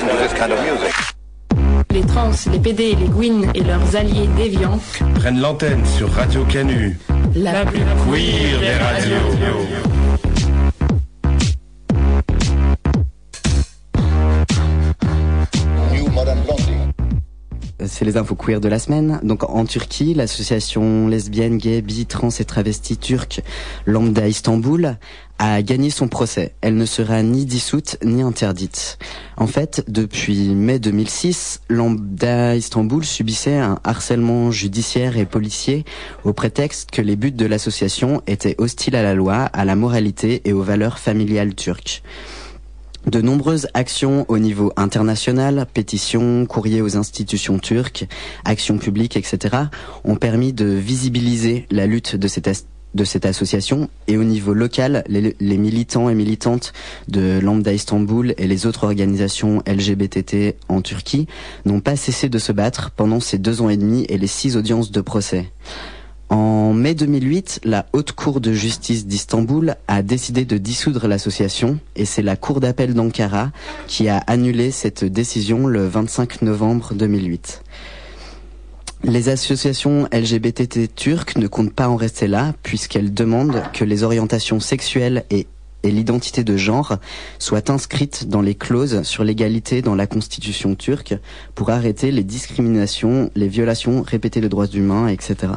listen to this kind of music. Les trans, les PD, les Gwyn et leurs alliés déviants prennent l'antenne sur Radio Canu, la plus queer des radios. New Modern Blondie. C'est les infos queer de la semaine. Donc en Turquie, l'association lesbienne, gay, bi, trans et travesti turque Lambda Istanbul a gagné son procès. Elle ne sera ni dissoute ni interdite. En fait, depuis mai 2006, Lambda Istanbul subissait un harcèlement judiciaire et policier au prétexte que les buts de l'association étaient hostiles à la loi, à la moralité et aux valeurs familiales turques. De nombreuses actions au niveau international, pétitions, courriers aux institutions turques, actions publiques, etc., ont permis de visibiliser la lutte de cette association. Et au niveau local, les militants et militantes de Lambda Istanbul et les autres organisations LGBT en Turquie n'ont pas cessé de se battre pendant ces 2 ans et demi et les 6 audiences de procès. En mai 2008, la Haute Cour de justice d'Istanbul a décidé de dissoudre l'association et c'est la Cour d'appel d'Ankara qui a annulé cette décision le 25 novembre 2008. Les associations LGBT turques ne comptent pas en rester là puisqu'elles demandent que les orientations sexuelles et l'identité de genre soient inscrites dans les clauses sur l'égalité dans la constitution turque pour arrêter les discriminations, les violations répétées des droits humains, etc.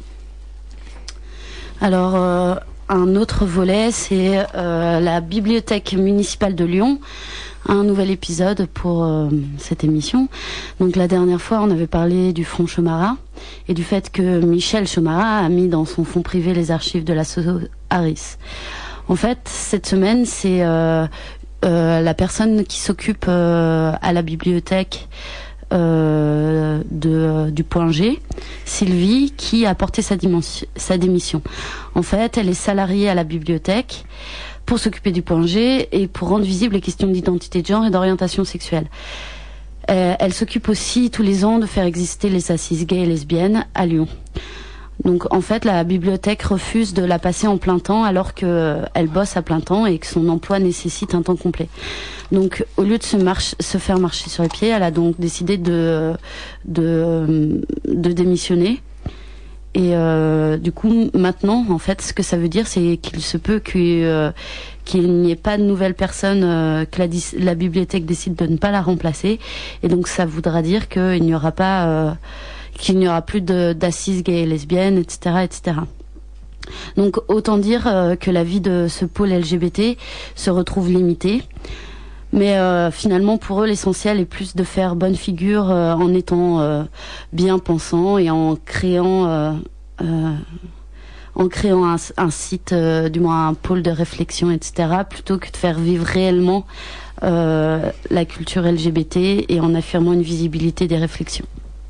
Alors, un autre volet, c'est la bibliothèque municipale de Lyon. Un nouvel épisode pour cette émission. Donc la dernière fois, on avait parlé du Front Chomara et du fait que Michel Chomara a mis dans son fonds privé les archives de l'asso Harris. En fait, cette semaine, c'est la personne qui s'occupe à la bibliothèque du point G, Sylvie, qui a porté sa démission. En fait, elle est salariée à la bibliothèque pour s'occuper du point G et pour rendre visibles les questions d'identité de genre et d'orientation sexuelle. Elle s'occupe aussi tous les ans de faire exister les assises gays et lesbiennes à Lyon. Donc en fait, la bibliothèque refuse de la passer en plein temps alors qu'elle bosse à plein temps et que son emploi nécessite un temps complet. Donc au lieu de se faire marcher sur les pieds, elle a donc décidé de démissionner. Et du coup, maintenant, en fait, ce que ça veut dire, c'est qu'il se peut qu'il n'y ait pas de nouvelle personne, que la bibliothèque décide de ne pas la remplacer. Et donc ça voudra dire qu'il n'y aura pas... qu'il n'y aura plus d'assises gays et lesbiennes, etc., etc. Donc autant dire que la vie de ce pôle LGBT se retrouve limitée. Mais finalement, pour eux, l'essentiel est plus de faire bonne figure en étant bien pensant et en créant un site, du moins un pôle de réflexion, etc., plutôt que de faire vivre réellement la culture LGBT et en affirmant une visibilité des réflexions.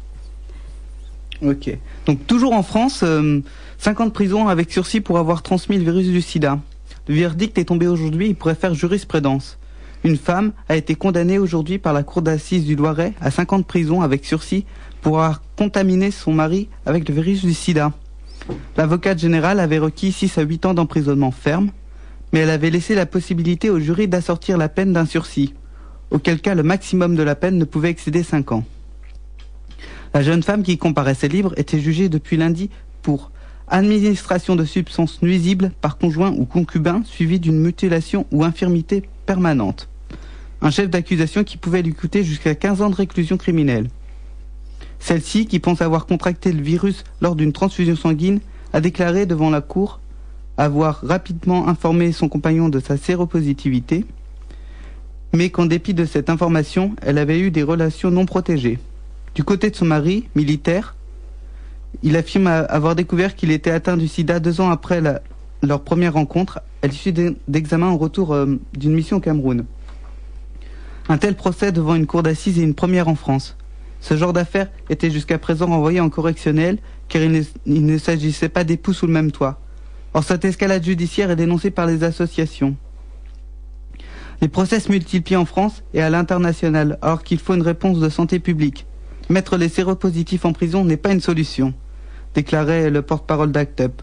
Ok. Donc toujours en France, 50 prisons avec sursis pour avoir transmis le virus du sida. Le verdict est tombé aujourd'hui, il pourrait faire jurisprudence. Une femme a été condamnée aujourd'hui par la cour d'assises du Loiret à 50 prisons avec sursis pour avoir contaminé son mari avec le virus du sida. L'avocate générale avait requis 6 à 8 ans d'emprisonnement ferme, mais elle avait laissé la possibilité au jury d'assortir la peine d'un sursis, auquel cas le maximum de la peine ne pouvait excéder 5 ans. La jeune femme qui comparaissait libre était jugée depuis lundi pour administration de substances nuisibles par conjoint ou concubin suivie d'une mutilation ou infirmité permanente. Un chef d'accusation qui pouvait lui coûter jusqu'à 15 ans de réclusion criminelle. Celle-ci, qui pense avoir contracté le virus lors d'une transfusion sanguine, a déclaré devant la cour avoir rapidement informé son compagnon de sa séropositivité, mais qu'en dépit de cette information, elle avait eu des relations non protégées. Du côté de son mari, militaire, il affirme avoir découvert qu'il était atteint du sida 2 ans après leur première rencontre, à l'issue d'examen au retour d'une mission au Cameroun. Un tel procès devant une cour d'assises est une première en France. Ce genre d'affaires était jusqu'à présent renvoyé en correctionnel, car il ne s'agissait pas d'époux sous le même toit. Or, cette escalade judiciaire est dénoncée par les associations. Les procès se multiplient en France et à l'international, alors qu'il faut une réponse de santé publique. Mettre les séropositifs en prison n'est pas une solution, déclarait le porte-parole d'ACT UP.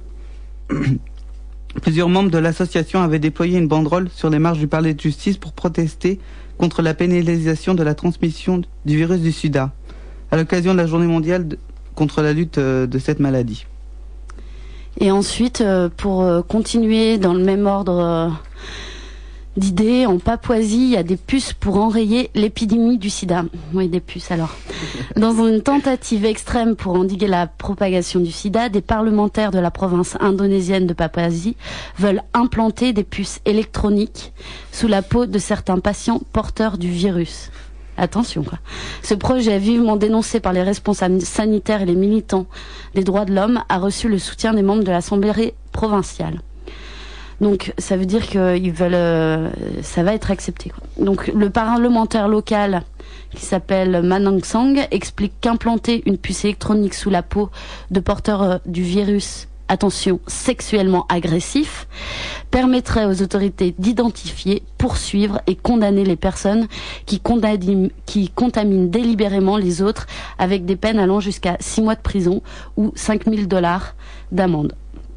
Plusieurs membres de l'association avaient déployé une banderole sur les marches du palais de justice pour protester contre la pénalisation de la transmission du virus du sida, à l'occasion de la journée mondiale contre la lutte de cette maladie. Et ensuite, pour continuer dans le même ordre d'idées, en Papouasie, il y a des puces pour enrayer l'épidémie du sida. Oui, des puces alors. Dans une tentative extrême pour endiguer la propagation du sida, des parlementaires de la province indonésienne de Papouasie veulent implanter des puces électroniques sous la peau de certains patients porteurs du virus. Attention, quoi. Ce projet, vivement dénoncé par les responsables sanitaires et les militants des droits de l'homme, a reçu le soutien des membres de l'Assemblée provinciale. Donc, ça veut dire qu'ils veulent, ça va être accepté, quoi. Donc, le parlementaire local, qui s'appelle Manang Sang, explique qu'implanter une puce électronique sous la peau de porteurs du virus, attention, sexuellement agressif, permettrait aux autorités d'identifier, poursuivre et condamner les personnes qui contaminent délibérément les autres, avec des peines allant jusqu'à 6 mois de prison ou 5 000 $ d'amende.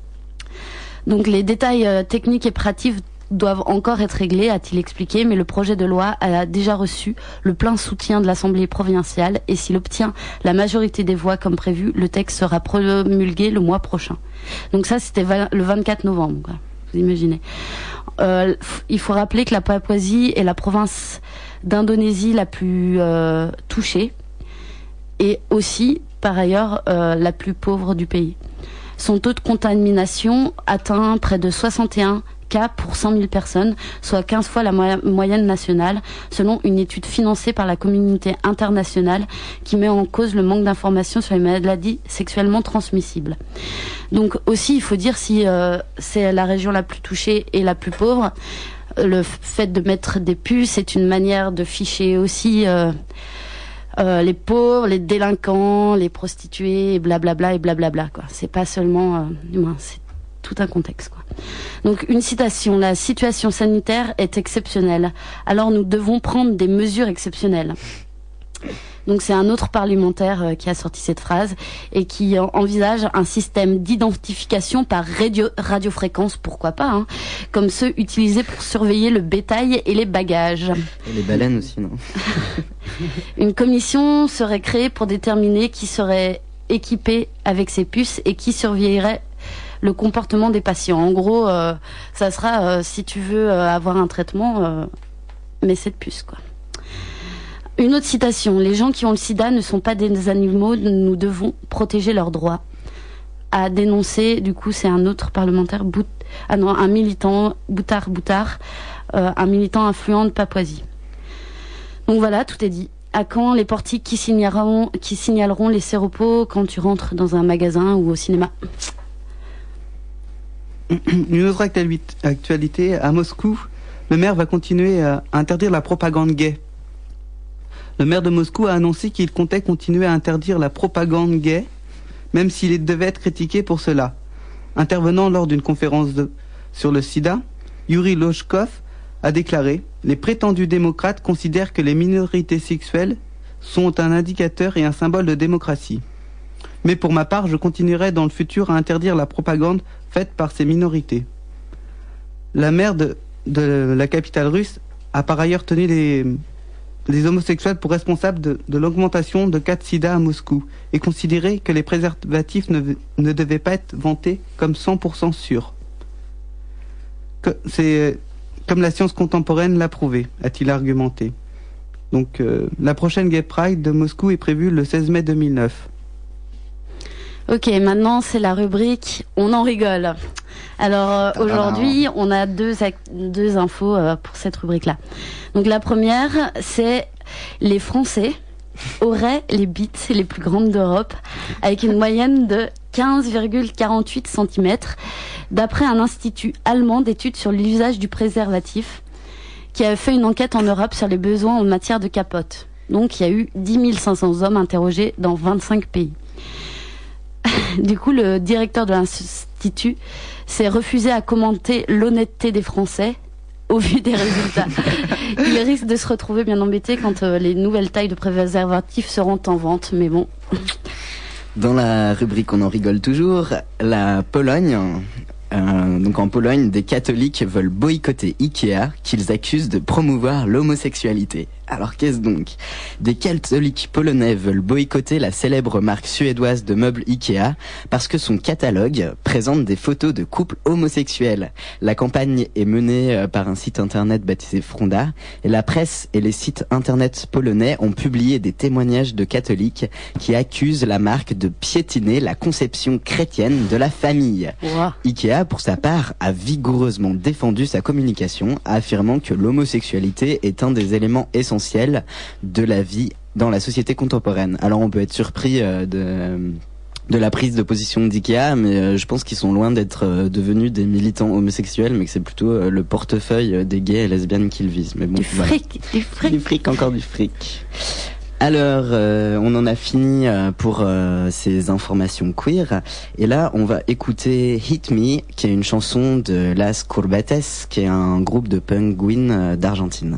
Donc les détails techniques et pratiques doivent encore être réglés, a-t-il expliqué, mais le projet de loi a déjà reçu le plein soutien de l'Assemblée provinciale et s'il obtient la majorité des voix comme prévu, le texte sera promulgué le mois prochain. Donc ça, c'était le 24 novembre, quoi. Vous imaginez. Il faut rappeler que la Papouasie est la province d'Indonésie la plus touchée et aussi, par ailleurs, la plus pauvre du pays. Son taux de contamination atteint près de 61 cas pour 100 000 personnes, soit 15 fois la moyenne nationale, selon une étude financée par la communauté internationale qui met en cause le manque d'informations sur les maladies sexuellement transmissibles. Donc aussi, il faut dire si c'est la région la plus touchée et la plus pauvre, le fait de mettre des puces, c'est une manière de ficher aussi les pauvres, les délinquants, les prostituées, et blablabla et blablabla, quoi. C'est pas seulement c'est tout un contexte, quoi. Donc une citation: la situation sanitaire est exceptionnelle, alors nous devons prendre des mesures exceptionnelles. Donc c'est un autre parlementaire qui a sorti cette phrase et qui envisage un système d'identification par radiofréquence, pourquoi pas, hein, comme ceux utilisés pour surveiller le bétail et les bagages. Et les baleines aussi, non? Une commission serait créée pour déterminer qui serait équipé avec ces puces et qui surveillerait le comportement des patients. En gros, ça sera si tu veux avoir un traitement, mets cette puce, quoi. Une autre citation: les gens qui ont le sida ne sont pas des animaux, nous devons protéger leurs droits. A dénoncé, du coup, c'est un autre parlementaire, un militant, Boutar, un militant influent de Papouasie. Donc voilà, tout est dit. À quand les portiques qui signaleront les séropos quand tu rentres dans un magasin ou au cinéma? Une autre actualité, à Moscou, le maire va continuer à interdire la propagande gay. Le maire de Moscou a annoncé qu'il comptait continuer à interdire la propagande gay, même s'il devait être critiqué pour cela. Intervenant lors d'une conférence sur le sida, Yuri Loshkov a déclaré « Les prétendus démocrates considèrent que les minorités sexuelles sont un indicateur et un symbole de démocratie. Mais pour ma part, je continuerai dans le futur à interdire la propagande faite par ces minorités. » La maire de la capitale russe a par ailleurs tenu les homosexuels pour responsables de l'augmentation de cas de sida à Moscou et considéré que les préservatifs ne devaient pas être vantés comme 100% sûrs. C'est comme la science contemporaine l'a prouvé, a-t-il argumenté. Donc la prochaine Gay Pride de Moscou est prévue le 16 mai 2009. Ok, maintenant c'est la rubrique On en rigole. Alors aujourd'hui, on a deux infos pour cette rubrique-là. Donc la première, c'est les Français auraient les bites les plus grandes d'Europe, avec une moyenne de 15,48 cm, d'après un institut allemand d'études sur l'usage du préservatif, qui a fait une enquête en Europe sur les besoins en matière de capote. Donc il y a eu 10 500 hommes interrogés dans 25 pays. Du coup, le directeur de l'institut s'est refusé à commenter l'honnêteté des Français au vu des résultats. Il risque de se retrouver bien embêté quand les nouvelles tailles de préservatifs seront en vente, mais bon. Dans la rubrique On en rigole toujours, la Pologne Donc en Pologne, des catholiques veulent boycotter Ikea, qu'ils accusent de promouvoir l'homosexualité. Alors qu'est-ce donc ? Des catholiques polonais veulent boycotter la célèbre marque suédoise de meubles Ikea parce que son catalogue présente des photos de couples homosexuels. La campagne est menée par un site internet baptisé Fronda, et la presse et les sites internet polonais ont publié des témoignages de catholiques qui accusent la marque de piétiner la conception chrétienne de la famille. Wow. Ikea, pour sa part, a vigoureusement défendu sa communication, affirmant que l'homosexualité est un des éléments essentiels de la vie dans la société contemporaine. Alors on peut être surpris de la prise de position d'Ikea, mais je pense qu'ils sont loin d'être devenus des militants homosexuels, mais que c'est plutôt le portefeuille des gays et lesbiennes qu'ils visent. Mais bon, du fric, voilà. Du fric, encore du fric. Alors, on en a fini pour ces informations queer, et là on va écouter Hit Me, qui est une chanson de Las Courbettes, qui est un groupe de punk gwin d'Argentine.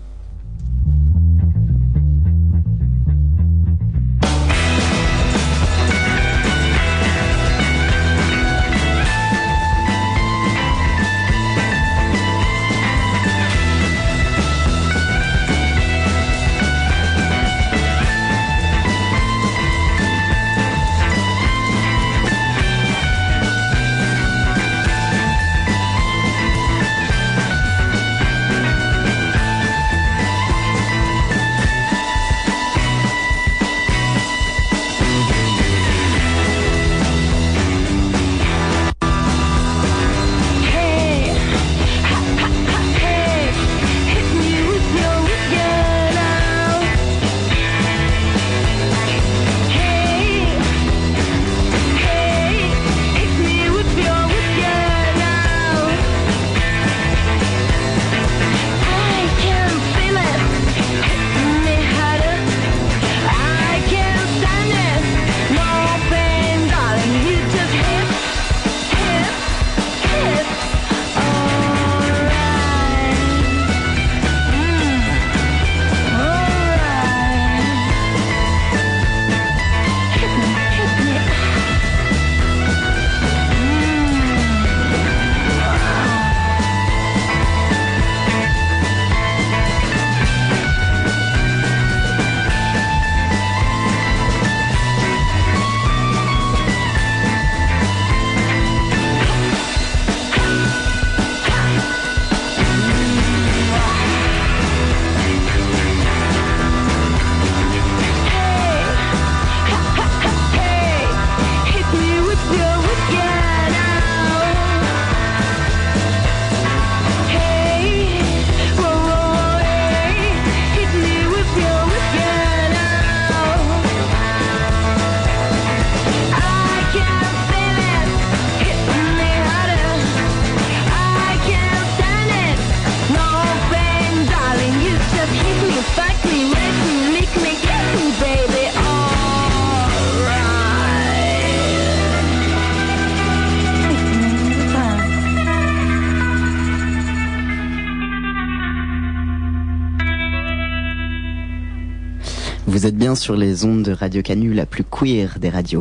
Vous êtes bien sur les ondes de Radio Canu, la plus queer des radios.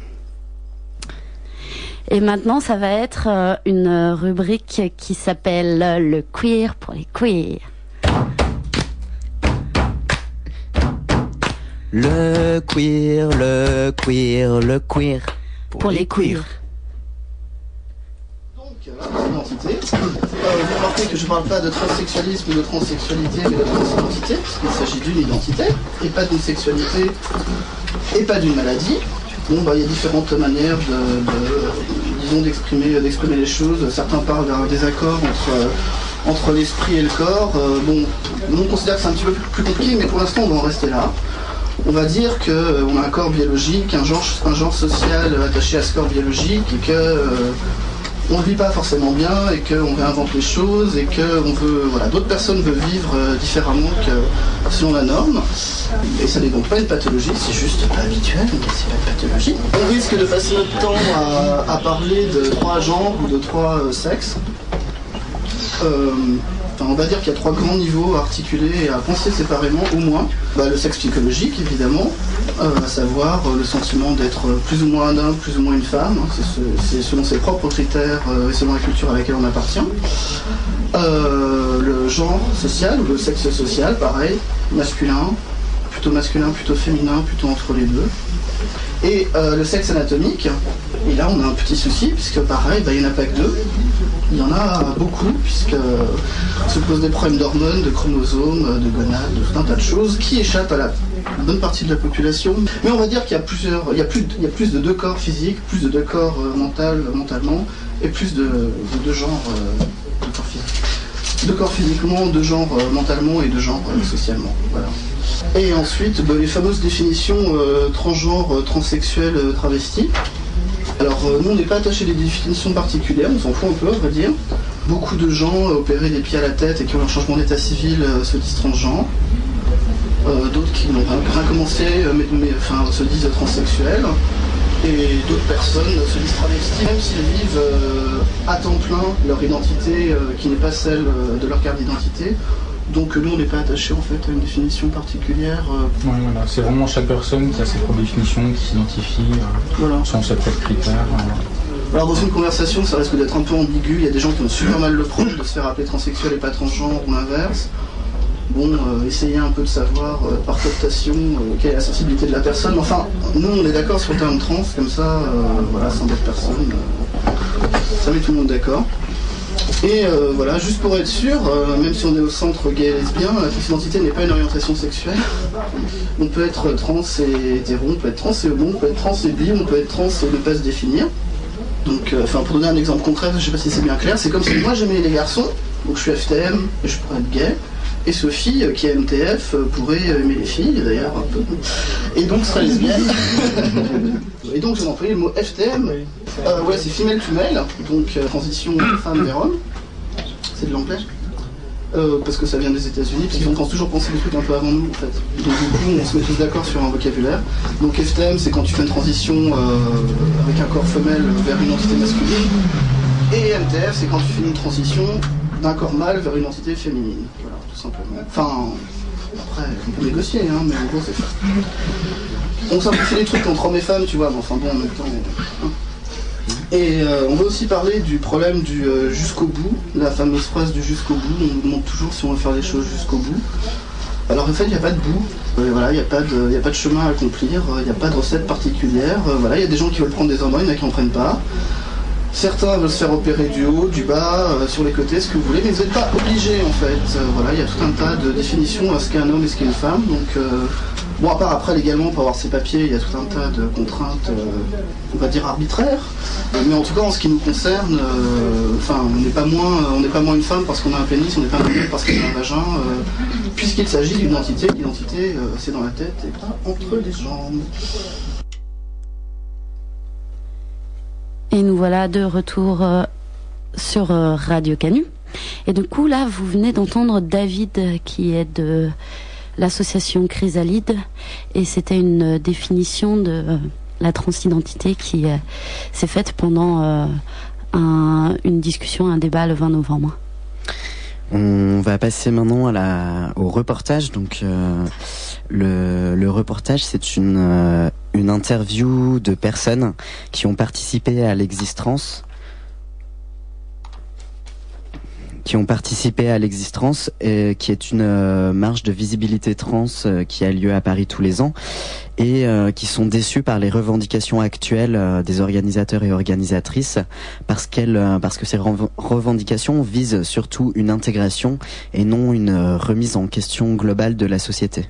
Et maintenant, ça va être une rubrique qui s'appelle le queer pour les queers. Le queer, le queer, le queer pour les queers. Identité. Vous remarquez que je ne parle pas de transsexualisme ou de transsexualité, mais de transidentité, parce qu'il s'agit d'une identité, et pas d'une sexualité, et pas d'une maladie. Bon, il y a différentes manières d'exprimer les choses. Certains parlent d'un désaccord entre l'esprit et le corps. Nous on considère que c'est un petit peu plus compliqué, mais pour l'instant on va en rester là. On va dire qu'on a un corps biologique, un genre social attaché à ce corps biologique, et que on ne vit pas forcément bien, et qu'on réinvente les choses, et que d'autres personnes veulent vivre différemment que selon la norme. Et ça n'est donc pas une pathologie, c'est juste pas habituel, mais c'est pas une pathologie. On risque de passer notre temps à parler de 3 genres ou de 3 sexes. on va dire qu'il y a 3 grands niveaux à articuler et à penser séparément, au moins. Le sexe psychologique, évidemment, à savoir le sentiment d'être plus ou moins un homme, plus ou moins une femme. C'est selon ses propres critères et selon la culture à laquelle on appartient. Le genre social, ou le sexe social, pareil, masculin, plutôt féminin, plutôt entre les deux. Et le sexe anatomique, et là on a un petit souci, puisque pareil, il n'y en a pas que 2, il y en a beaucoup, puisque se posent des problèmes d'hormones, de chromosomes, de gonades, de tout un tas de choses qui échappent à la bonne partie de la population. Mais on va dire qu'il y a plus de 2 corps physiques, plus de 2 corps mentalement, et plus de 2 genres de corps physiques. 2 corps physiquement, 2 genres mentalement et 2 genres socialement. Voilà. Et ensuite, les fameuses définitions transgenre, transsexuel, travesti. Alors, nous, on n'est pas attaché à des définitions particulières, on s'en fout un peu, on va dire. Beaucoup de gens opérés des pieds à la tête et qui ont un changement d'état civil se disent transgenres. D'autres qui n'ont rien commencé, se disent transsexuels. Et d'autres personnes se disent travestis, même s'ils vivent à temps plein leur identité qui n'est pas celle de leur carte d'identité. Donc nous on n'est pas attaché en fait à une définition particulière. Voilà. C'est vraiment chaque personne qui a ses propres définitions, qui s'identifie selon ses propres critères. Alors dans une conversation ça risque d'être un peu ambigu, il y a des gens qui ont super mal le prendre de se faire appeler transsexuel et pas transgenre ou l'inverse. Essayez un peu de savoir par cooptation quelle est la sensibilité de la personne. Mais enfin, nous on est d'accord sur le terme trans, comme ça, sans d'autres personnes, ça met tout le monde d'accord. Et juste pour être sûr, même si on est au centre gay et lesbien, la transidentité n'est pas une orientation sexuelle. On peut être trans et hétéro, on peut être trans et homo, on peut être trans et bi, on peut être trans et ne pas se définir. Donc, pour donner un exemple concret, je ne sais pas si c'est bien clair, c'est comme si moi j'aimais les garçons, donc je suis FTM et je pourrais être gay, et Sophie, qui est MTF, pourrait aimer les filles d'ailleurs un peu, et donc serait lesbienne. Et donc j'ai employé le mot FTM, c'est female to male, donc transition femme vers homme, c'est de l'anglais, parce que ça vient des États-Unis, parce qu'ils ont toujours pensé des trucs un peu avant nous en fait. Donc du coup on se met tous d'accord sur un vocabulaire. Donc FTM c'est quand tu fais une transition avec un corps femelle vers une entité masculine, et MTF c'est quand tu fais une transition d'un corps mâle vers une entité féminine, voilà, tout simplement. Enfin, après, on peut négocier, mais en gros, c'est ça. On simplifie les trucs entre hommes et femmes, tu vois, mais enfin bon, en même temps... Et on va aussi parler du problème du jusqu'au bout, la fameuse phrase du jusqu'au bout, on nous demande toujours si on veut faire les choses jusqu'au bout. Alors en fait, il n'y a pas de bout, il n'y a pas de chemin à accomplir, il n'y a pas de recette particulière, il y a des gens qui veulent prendre des hormones, il y en a qui n'en prennent pas. Certains veulent se faire opérer du haut, du bas, sur les côtés, ce que vous voulez, mais vous n'êtes pas obligés en fait. Il y a tout un tas de définitions à ce qu'est un homme et ce qu'est une femme. Donc, à part après légalement pour avoir ses papiers, il y a tout un tas de contraintes, on va dire arbitraires. Mais en tout cas, en ce qui nous concerne, on n'est pas moins une femme parce qu'on a un pénis, on n'est pas un homme parce qu'on a un vagin, puisqu'il s'agit d'une identité. L'identité, c'est dans la tête et pas entre les jambes. Et nous voilà de retour sur Radio Canu. Et du coup, là, vous venez d'entendre David, qui est de l'association Chrysalide. Et c'était une définition de la transidentité qui s'est faite pendant une discussion, un débat le 20 novembre. On va passer maintenant au reportage. Donc, le reportage, c'est une interview de personnes qui ont participé à l'existence, et qui est une marche de visibilité trans qui a lieu à Paris tous les ans, et qui sont déçus par les revendications actuelles des organisateurs et organisatrices, parce que ces revendications visent surtout une intégration et non une remise en question globale de la société.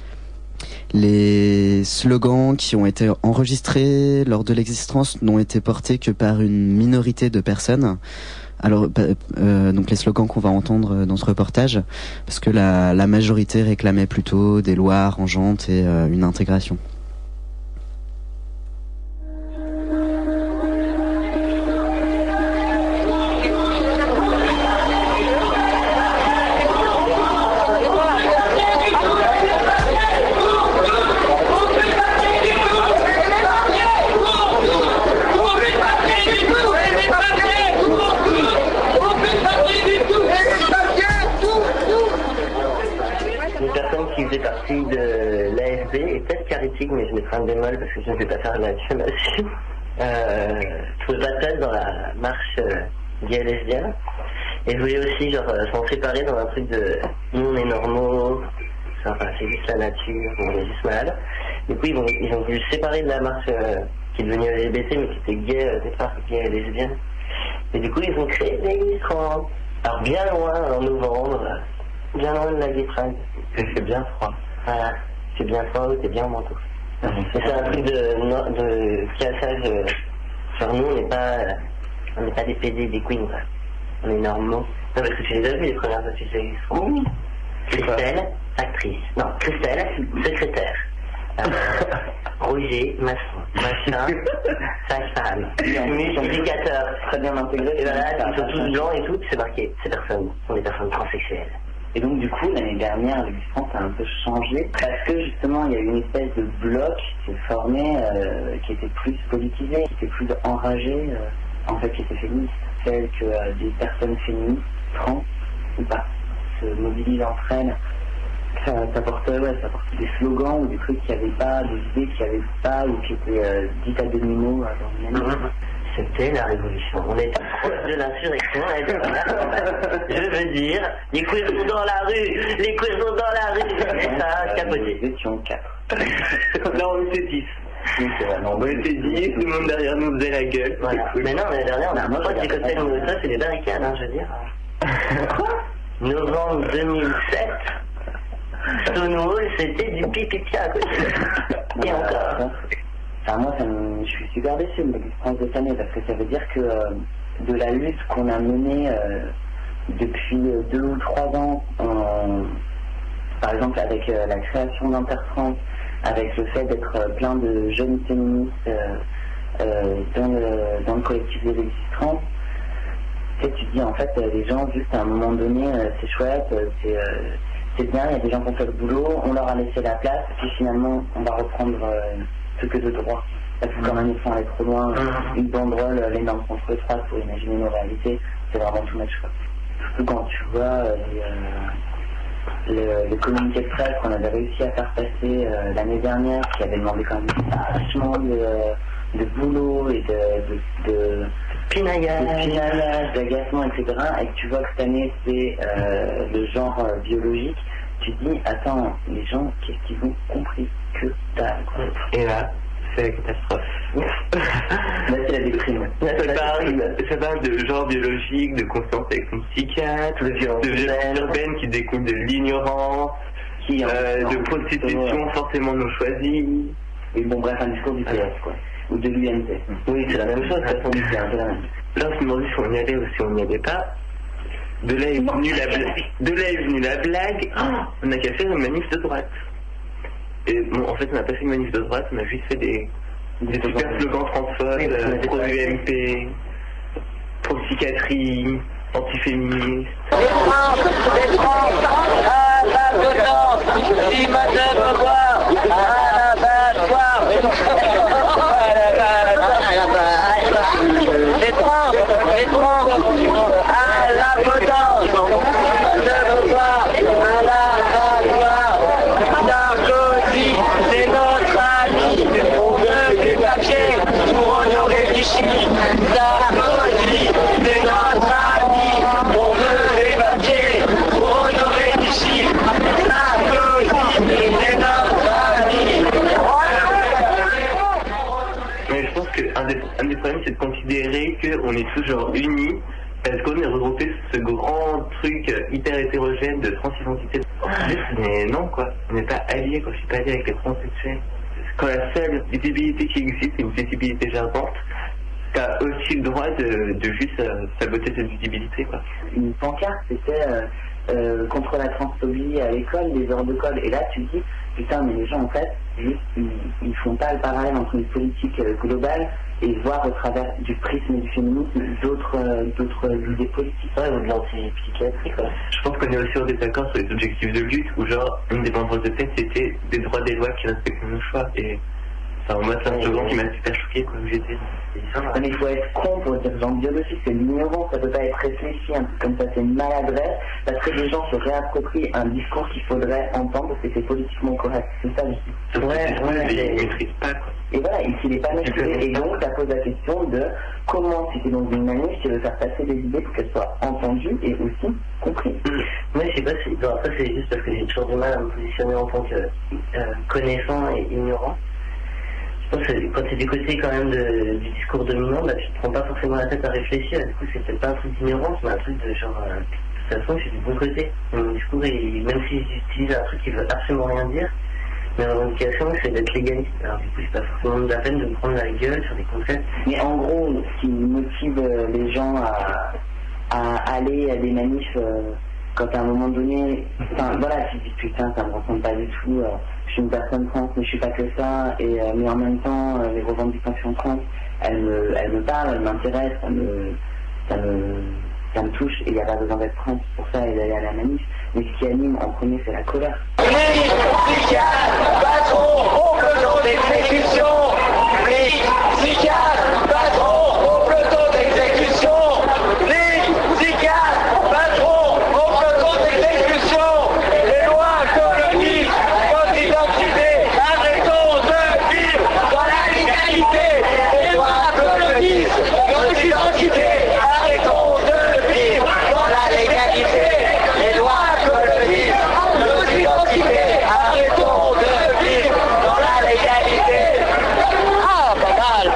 Les slogans qui ont été enregistrés lors de l'existence n'ont été portés que par une minorité de personnes. Alors, donc les slogans qu'on va entendre dans ce reportage, parce que la majorité réclamait plutôt des lois arrangeantes et une intégration. Tous B et peut-être Caritique, mais je mettrai un bémol parce que je ne vais pas faire la diffamation. Trouve battle dans la marche gay et lesbienne. Et je voulais aussi s'en séparer dans un truc de nous on est normaux, c'est juste la nature, on est juste malade. Du coup ils ont voulu se séparer de la marche qui est devenue LGBT mais qui était gay au départ, gay et lesbienne. Et du coup ils ont créé des trans. Alors bien loin en novembre, bien loin de la Gay Pride. Il fait bien froid. Voilà, c'est bien froid ou t'es bien en manteau. Et c'est un truc de cassage. Sur nous on n'est pas des PD, des queens quoi. On est normaux. Non parce que tu les as vus les premières fois, Christelle, actrice. Non, Christelle, secrétaire. Roger, machin, sage-femme, multiplicateur, très bien intégré. Et voilà, ils sont tous blancs et tout, c'est marqué, ces personnes sont des personnes transsexuelles. Et donc du coup, l'année dernière, l'existence a un peu changé, parce que justement, il y a eu une espèce de bloc qui s'est formé, qui était plus politisé, qui était plus enragé, en fait, qui était féministe. Celle que des personnes féministes, trans ou pas, se mobilisent entre elles. Ça portait des slogans ou des trucs qui n'avaient pas, des idées qui n'avaient pas ou qui étaient dites à demi-mot dans une année. C'était la révolution. On était proche de l'insurrection. Je veux dire, les queers sont dans la rue, les queers sont dans la rue. Et ça a capoté. Nous étions 4. Non, on était 10. On était 10, tout le monde derrière nous faisait la gueule. Voilà. Mais non, l'année dernière, on a pas des cocktails Molotov et des barricades, hein, je veux dire. Quoi ? Novembre 2007. Stonewall, c'était du pipitia à côté. Et encore. Enfin, moi, je suis super déçu de l'existence de cette année parce que ça veut dire que de la lutte qu'on a menée depuis 2 ou 3 ans, par exemple avec la création d'Intertrans, avec le fait d'être plein de jeunes féministes dans le collectif de l'existence, tu te dis en fait les gens juste à un moment donné c'est chouette, c'est bien, il y a des gens qui ont fait le boulot, on leur a laissé la place, puis finalement on va reprendre ce que de droit. Parce que quand même ils sont allés trop loin, une banderole, les normes contre le droit pour imaginer nos réalités, c'est vraiment tout match quoi. Surtout quand tu vois le communiqué de presse qu'on avait réussi à faire passer l'année dernière, qui avait demandé quand même vachement de boulot et de pinaillage, d'agacement, etc. Et que tu vois que cette année c'est le genre biologique, tu te dis, attends, les gens, qu'est-ce qu'ils ont compris que dalle, quoi. Et là, c'est la catastrophe. Là, c'est la déprime. Ça parle de genre biologique, de conscience avec son psychiatre, de violence urbaine qui découle de l'ignorance, de prostitution forcément non choisie. Et bon, bref, un discours du PS, quoi. Ou de l'UMP. Oui, c'est la même chose, ça semble bien. Là, on se demandait si on y allait ou si on n'y allait pas. De là est venue la blague. On n'a qu'à faire une manif de droite. Et bon, en fait, on n'a pas fait une manif de droite, on a juste fait des super slogans transphobes, pro-UMP, pro-psychiatrie, anti-féministe. Des trans, à la violence, si madame veut voir, à l'abattoir, les trans, à la potence, je veux voir, à l'abattoir, Sarkozy, c'est notre ami, on veut du papier pour honorer du chimie, Sarkozy, c'est notre ami, on veut des papiers pour honorer du chimie, Sarkozy, c'est notre ami. Mais je pense qu'un des problèmes, c'est de considérer qu'on est toujours unis parce qu'on est regroupé sur ce grand truc hyper hétérogène de transidentité. Mais non, quoi. On n'est pas alliés, quoi. Je suis pas allié avec les transsexuels. Quand la seule visibilité qui existe, c'est une visibilité gerbante, t'as aussi le droit de juste saboter cette visibilité, quoi. Une pancarte, c'était contre la transphobie à l'école, les heures de colle. Et là, tu te dis, putain, mais les gens, en fait, juste, ils font pas le parallèle entre une politique globale et voir au travers du prisme du féminisme d'autres idées politiques. Ouais, ou de l'anti-psychiatrie, quoi. Je pense qu'on est aussi en désaccord sur les objectifs de lutte, où genre, une des banderoles de tête, c'était des droits des lois qui respectent nos choix. Et, enfin, moi, c'est un slogan qui m'a super choqué, quoi, où j'étais. Mais il faut être con pour dire genre biologique, c'est l'ignorance, ça peut pas être réfléchi, un truc comme ça, c'est une maladresse, parce que les gens se réapproprient un discours qu'il faudrait entendre parce que c'est politiquement correct. C'est ça, je dis. Ouais, ils ne maîtrisent pas, quoi. Et voilà, il n'est pas maîtrisé, et donc ça pose la question de comment, si tu es dans une manif, tu veux faire passer des idées pour qu'elles soient entendues et aussi comprises. Moi, je sais pas si. Bon, après, c'est juste parce que j'ai toujours du mal à me positionner en tant que connaissant et ignorant. Je pense que quand tu es du côté quand même du discours dominant, bah, tu te prends pas forcément la tête à réfléchir. Du coup, c'est peut-être pas un truc d'ignorance, mais un truc de genre. De toute façon, je suis du bon côté. Mon discours, même si j'utilise un truc qui veut absolument rien dire, mes revendications, c'est d'être légaliste. Alors, du coup, c'est pas forcément de la peine de me prendre la gueule sur des concepts. Mais en gros, ce qui motive les gens à aller à des manifs, quand à un moment donné, enfin voilà, tu te dis putain, ça me ressemble pas du tout, je suis une personne trans, mais je suis pas que ça, mais en même temps, les revendications trans, elles me parlent, elles m'intéressent, ça me touche, et il n'y a pas besoin d'être trans pour ça et d'aller à la manif. Mais ce qui anime en premier, c'est la colère. Patron, au peloton d'exécution. Patron, au peloton d'exécution. Patron, au peloton d'exécution. Les lois colonies, notre identité. Arrêtons de vivre dans la légalité. Les lois colonies, notre identité. Arrêtons de vivre dans la légalité. Les lois colonies, notre identité. Arrêtons de vivre dans la légalité. Ah, pas mal.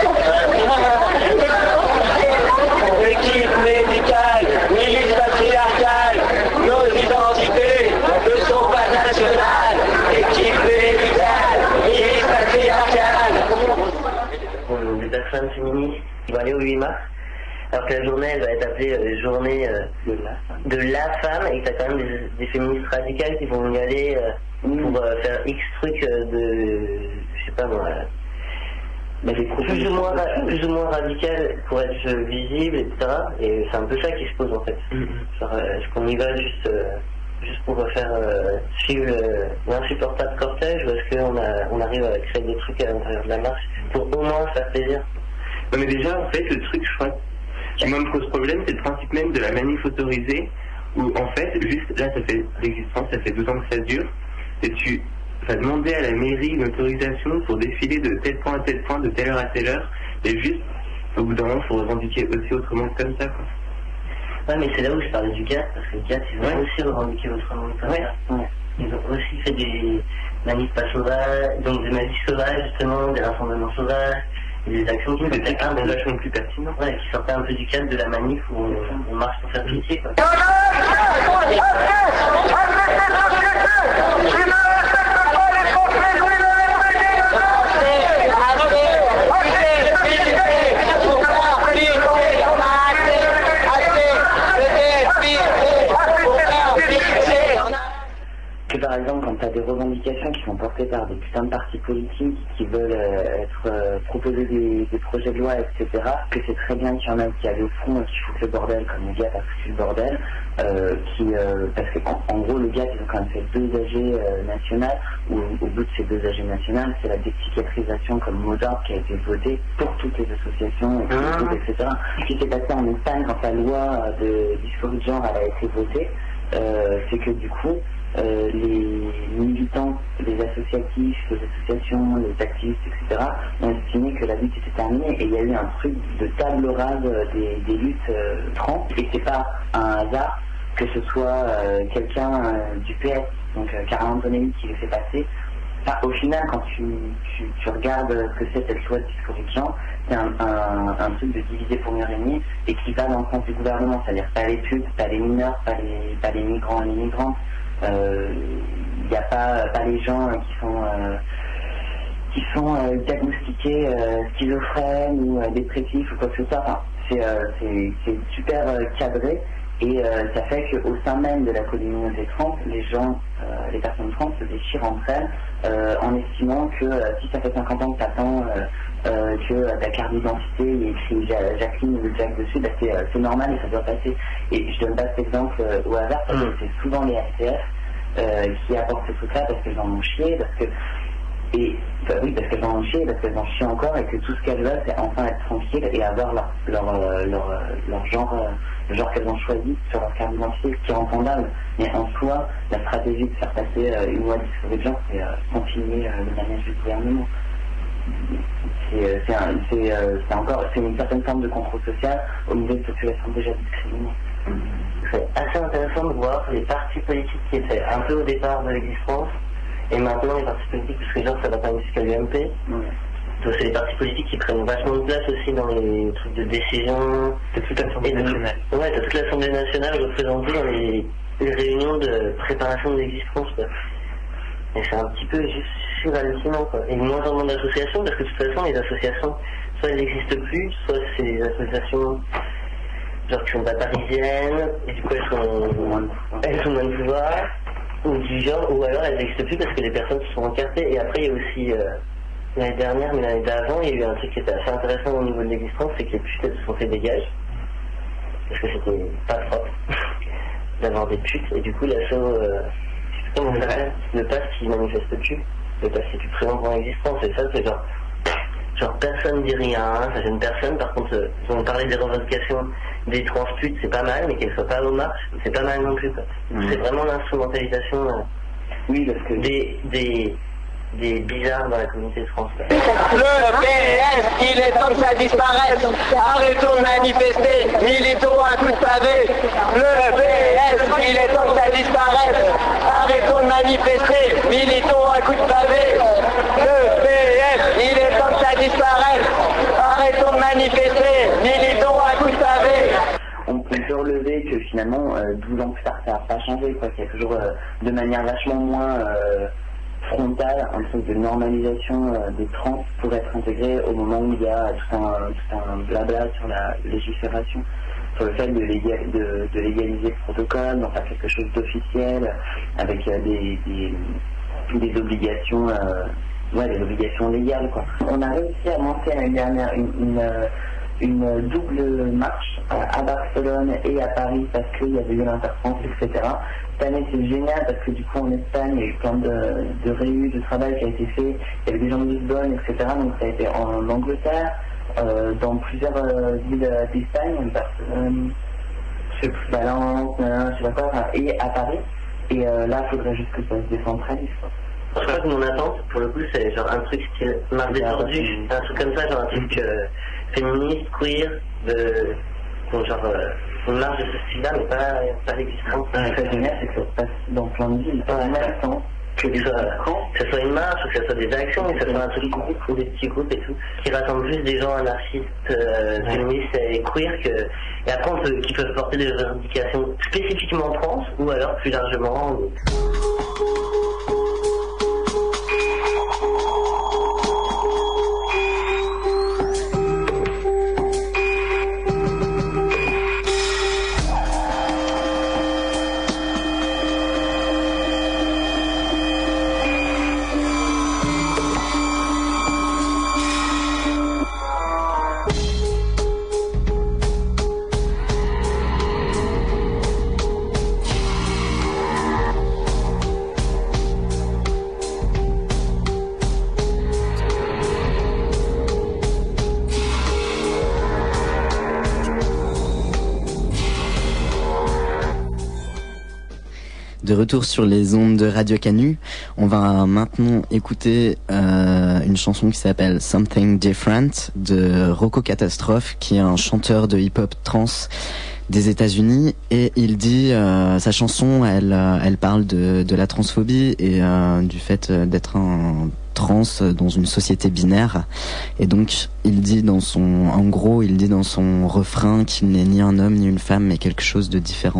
Équipe médicale, milice patriarcale, nos identités ne sont pas nationales. Équipe médicale, milice patriarcale. Des personnes féministes qui vont aller au 8 mars, alors que la journée elle va être appelée journée de la femme, et que t'as quand même des féministes radicales qui vont y aller pour faire X trucs je sais pas moi, plus ou moins radical pour être visible, etc. Et c'est un peu ça qui se pose en fait. Genre, est-ce qu'on y va juste pour faire suivre l'insupportable cortège, ou est-ce qu'on arrive à créer des trucs à l'intérieur de la marche pour au moins faire plaisir? Non mais déjà en fait le truc je crois qui moi me pose problème, c'est le principe même de la manif autorisée, où en fait juste là ça fait l'existence, ça fait 12 ans que ça dure, et tu vas demander à la mairie une autorisation pour défiler de tel point à tel point, de telle heure à telle heure, et juste au bout d'un moment il faut revendiquer aussi autrement que comme ça quoi. Ouais, mais c'est là où je parlais du GATT, parce que le GATT ils ont aussi revendiqué autrement que comme ça. Ils ont aussi fait des manifs pas sauvages, donc des manifs sauvages justement, des rassemblements sauvages, et des actions qui sortaient un peu vachement plus pertinentes, qui sortaient un peu du cadre de la manif où on marche pour faire pitié quoi. Que par exemple, quand tu as des revendications qui sont portées par des putains de partis politiques qui veulent proposer des projets de loi, etc., que c'est très bien qu'il y en a qui aillent au front et qui foutent le bordel, comme le GATT a foutu le bordel, parce qu'en gros, le GATT, ils ont quand même fait 2 AG nationales, où au bout de ces 2 AG nationales, c'est la dépsychiatrisation comme mot d'ordre qui a été voté pour toutes les associations, etc. Ce qui s'est passé en Espagne quand la loi de dysphorie de genre elle a été votée, c'est que du coup, les militants, les associatifs, les associations, les activistes, etc. ont estimé que la lutte était terminée, et il y a eu un truc de table rase des luttes trans, et c'est pas un hasard que ce soit quelqu'un du PS, donc Carla Antonelli qui le fait passer. Enfin, au final, quand tu regardes ce que c'est cette loi de dysphorie de genre, c'est un truc de diviser pour mieux régner, et qui va dans le sens du gouvernement, c'est-à-dire pas les putes, pas les mineurs, pas les migrants et les migrantes. Il n'y a pas les gens qui sont diagnostiqués schizophrènes ou dépressifs ou quoi que ce soit. Enfin, c'est super cadré, et ça fait qu'au sein même de la communauté trans, les personnes trans se déchirent entre elles en estimant que si ça fait 50 ans que t'attends que ta carte d'identité il y a écrit Jacqueline ou Jack dessus, bah c'est normal et ça doit passer. Et je donne pas cet exemple au hasard parce que c'est souvent les SCF qui apportent ce truc-là parce que j'en ai chié, parce que et Oui, parce qu'elles en ont chié, parce qu'elles en chient encore, et que tout ce qu'elles veulent, c'est enfin être tranquilles et avoir leur genre, le genre qu'elles ont choisi sur leur carte d'identité, qui est entendable. Mais en soi, la stratégie de faire passer une loi de genre, c'est confiner le manège du gouvernement. C'est une certaine forme de contrôle social au niveau de populations déjà discriminées. C'est assez intéressant de voir les partis politiques qui étaient un peu au départ de l'existence et maintenant les partis politiques, parce que genre ça va pas jusqu'à l'UMP. Donc c'est les partis politiques qui prennent vachement de place aussi dans les trucs de décision. C'est toute l'Assemblée nationale. Ouais, t'as toute l'Assemblée nationale représentée dans les réunions de préparation de l'existence. Et c'est un petit peu juste surhallucinant, quoi. Et de moins en moins d'associations, parce que de toute façon les associations, soit elles n'existent plus, soit c'est des associations genre qui sont pas parisiennes, et du coup elles sont moins de pouvoir, ou du genre, ou alors elles n'existent plus parce que les personnes se sont encartées. Et après il y a aussi l'année dernière, mais l'année d'avant, il y a eu un truc qui était assez intéressant au niveau de l'existence, c'est que les putes elles se sont fait dégager, parce que c'était pas propre d'avoir des putes, et du coup l'assaut, comment on dirait, le pass qui manifeste plus, le pass qui est plus présent pour l'existence, et ça c'est genre personne dit rien, ça gêne personne. Par contre, on parlait des revendications des transputes, c'est pas mal, mais qu'elles soient pas aux marches, c'est pas mal non plus, quoi. C'est vraiment l'instrumentalisation des bizarres dans la communauté trans. Le PS, il est temps que ça disparaisse. Arrêtons de manifester, militons un coup de pavé. Le PS, il est temps que ça disparaisse. Arrêtons de manifester, militons un coup de pavé. Le PS, il est temps que ça disparaisse. Arrêtons de manifester, militons un coup de pavé. On peut relever que finalement, 12 ans plus tard, ça n'a pas changé, quoi. Il y a toujours de manière vachement moins frontale, un truc de normalisation des trans pour être intégré au moment où il y a tout un blabla sur la légifération, sur le fait de légaliser le protocole, d'en faire quelque chose d'officiel, avec des obligations, des obligations légales, quoi. On a réussi à monter l'année dernière une double marche à Barcelone et à Paris parce qu'il y avait eu l'interfrance, etc. Cette année c'est génial parce que du coup en Espagne il y a eu plein de réunions de travail qui a été fait, il y avait des gens de Lisbonne, etc. Donc ça a été en Angleterre, dans plusieurs villes d'Espagne, Barcelone, Valence, je sais pas quoi, et à Paris. Et là il faudrait juste que ça se décentralise, quoi. Je crois que mon attente, pour le coup, c'est genre un truc style marche détordue, un truc comme ça, genre un truc féministe, queer, genre une marche de ce style-là, mais pas l'existence. Ce qui est génial, c'est que ça se passe dans plein de villes, en même temps. Que ce soit une marche, ou que ce soit des actions, que ce soit un truc groupe ou des petits groupes et tout, qui rassemblent juste des gens anarchistes, féministes et queer, et après qui peuvent porter des revendications spécifiquement trans, ou alors plus largement. De retour sur les ondes de Radio Canu, on va maintenant écouter une chanson qui s'appelle Something Different de Rocco Catastrophe, qui est un chanteur de hip-hop trans des États-Unis, et il dit sa chanson, elle parle de la transphobie et du fait d'être un trans dans une société binaire, et donc il dit dans son refrain qu'il n'est ni un homme ni une femme mais quelque chose de différent.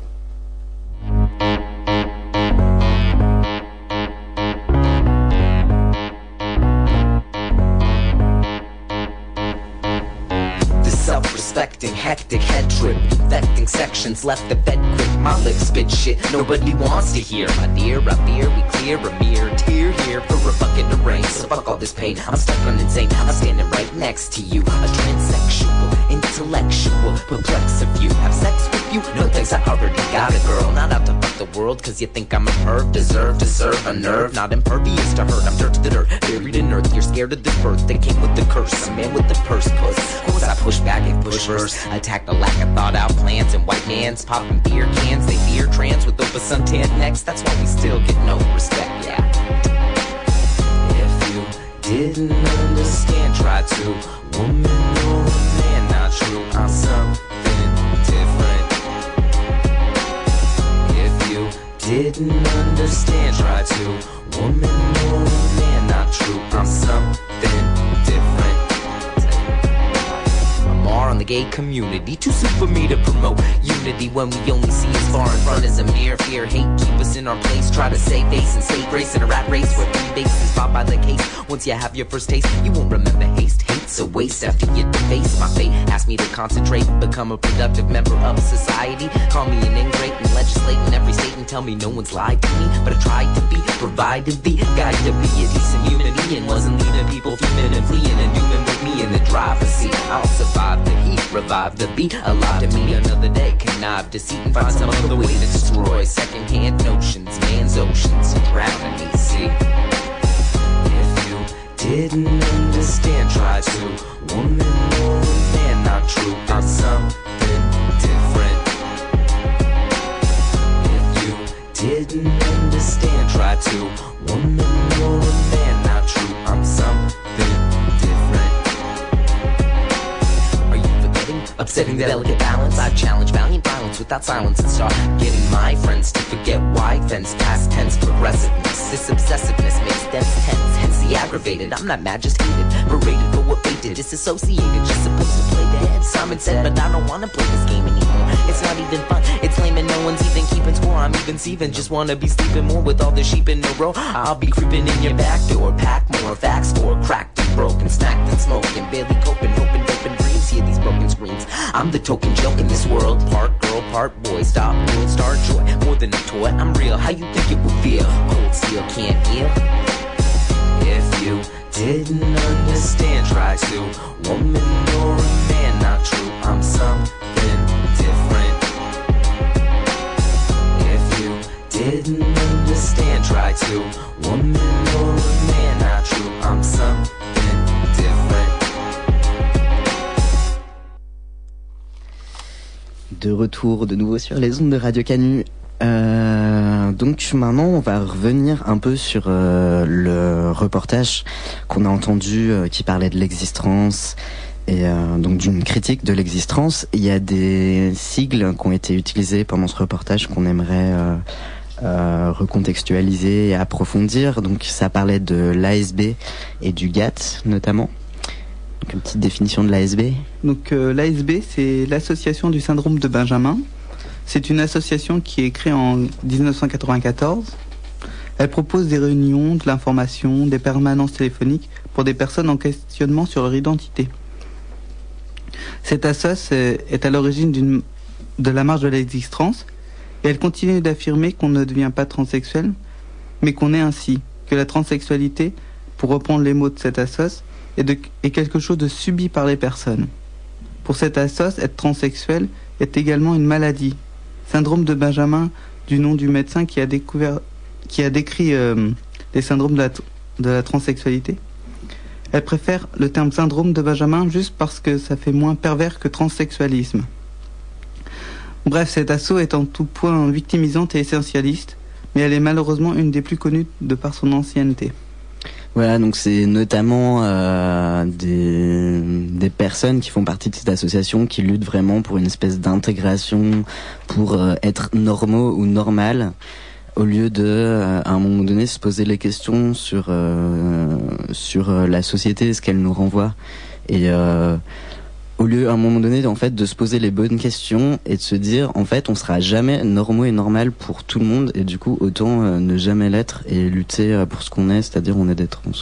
Self-respecting, hectic head trip, infecting sections, left the bed quick. My lips spit shit nobody wants to hear. My dear, up here we clear a mere tear here for a bucket of rain. So fuck all this pain, I'm stuck on insane. I'm standing right next to you, a transsexual, intellectual, perplex if you have sex with you. No thanks, I already got a girl. Not out to fuck the world, cause you think I'm a perv. Deserve a nerve, not impervious to hurt. I'm dirt to the dirt, buried in earth. scared of the birth that came with the curse. A man with the purse puss. Of course I push back and push first. Attack the lack of thought out plans and white mans popping beer cans. They fear trans with over suntan necks. That's why we still get no respect, yeah. If you didn't understand, try to. Woman or man, not true. I'm something different. If you didn't understand, try to. Woman or man, not true. I'm something different. I'm more on the gay community. Too soon for me to promote unity when we only see as far in front as a mere fear. Hate keep us in our place. Try to save face and save grace in a rat race where 3 bases fought by the case. Once you have your first taste, you won't remember haste. Hate's a waste after you deface my fate. Ask me to concentrate, become a productive member of society. Call me an ingrate and legislate in every state and tell me no one's lied to me. But I tried to be, provided the guide to be a decent human being. Wasn't leading people fuming and fleeing and dooming with me in the driver's seat. I'll survive the heat, revive the beat. Alive to me another day, connive deceit and find some other way to destroy secondhand notions, man's oceans, drowning me, see. Didn't understand, try to. Woman or man, not true. I'm something different. If you didn't understand, try to. Woman or man, not true. I'm something different. Are you forgetting? Upsetting the delicate balance. I challenge valiant violence without silence and start getting my friends to forget why. Fence past tense progressiveness. This obsessiveness makes them tense. Hence the aggravated. I'm not mad, just hated. Berated for what they did. Disassociated. Just supposed to play the head. Simon said, but I don't wanna play this game anymore. It's not even fun. It's lame and no one's even keeping score. I'm even Steven. Just wanna be sleeping more with all the sheep in a row. I'll be creeping in your back door. Pack more facts for cracked and broken. Snacked and smoking. Barely coping. Hoping open dreams. Hear these broken screams. I'm the token joke in this world. Part girl, part boy. Stop, world, star joy. More than a toy. I'm real. How you think it would feel? Cold steel can't heal. If you didn't understand, try to. Woman or a man, not true. I'm something different. If you didn't understand, try to. Woman or a man, not true. I'm something different. De retour de nouveau sur les ondes de Radio Canu. Donc maintenant on va revenir un peu sur le reportage qu'on a entendu qui parlait de l'existence et donc d'une critique de l'existence. Il y a des sigles qui ont été utilisés pendant ce reportage qu'on aimerait recontextualiser et approfondir. Donc ça parlait de l'ASB et du GATT notamment. Donc une petite définition de l'ASB. Donc l'ASB, c'est l'association du syndrome de Benjamin. C'est une association qui est créée en 1994. Elle propose des réunions, de l'information, des permanences téléphoniques pour des personnes en questionnement sur leur identité. Cette association est à l'origine de la marche de l'existence et elle continue d'affirmer qu'on ne devient pas transsexuel, mais qu'on est ainsi, que la transsexualité, pour reprendre les mots de cette association, est quelque chose de subi par les personnes. Pour cette association, être transsexuel est également une maladie. Syndrome de Benjamin, du nom du médecin qui a décrit les syndromes de la transsexualité. Elle préfère le terme syndrome de Benjamin juste parce que ça fait moins pervers que transsexualisme. Bref, cette asso est en tout point victimisante et essentialiste, mais elle est malheureusement une des plus connues de par son ancienneté. Voilà, donc c'est notamment des personnes qui font partie de cette association qui luttent vraiment pour une espèce d'intégration, pour être normaux ou normales, au lieu de, à un moment donné, se poser les questions sur la société, ce qu'elle nous renvoie. Et au lieu, à un moment donné, en fait, de se poser les bonnes questions et de se dire, en fait, on sera jamais normaux et normal pour tout le monde, et du coup, autant ne jamais l'être et lutter pour ce qu'on est, c'est-à-dire on est des trans.